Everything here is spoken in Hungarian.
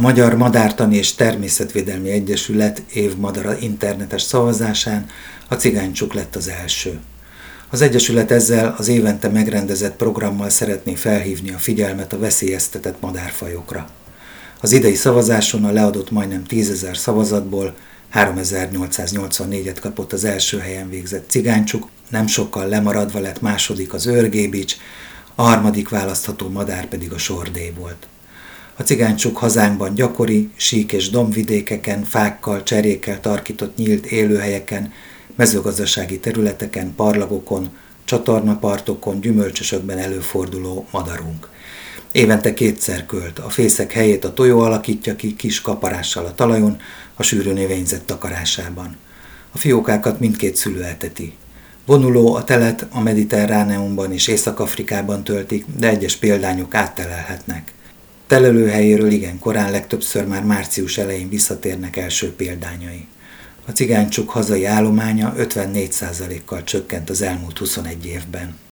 Magyar Madártani és Természetvédelmi Egyesület évmadara internetes szavazásán a cigánycsuk lett az első. Az Egyesület ezzel az évente megrendezett programmal szeretné felhívni a figyelmet a veszélyeztetett madárfajokra. Az idei szavazáson a leadott majdnem 10 000 szavazatból 3884-et kapott az első helyen végzett cigánycsuk, nem sokkal lemaradva lett második az őrgébics, a harmadik választható madár pedig a sordély volt. A cigánycsuk hazánkban gyakori, sík- és dombvidékeken, fákkal, cserjékkel tarkított nyílt élőhelyeken, mezőgazdasági területeken, parlagokon, csatornapartokon, gyümölcsösökben előforduló madarunk. Évente 2-szer költ, a fészek helyét a tojó alakítja ki kis kaparással a talajon, a sűrű növényzet takarásában. A fiókákat mindkét szülő eteti. Vonuló a telet a Mediterráneumban és Észak-Afrikában töltik, de egyes példányok áttelelhetnek. Telelőhelyéről igen korán, legtöbbször már március elején visszatérnek első példányai. A cigánycsuk hazai állománya 54%-kal csökkent az elmúlt 21 évben.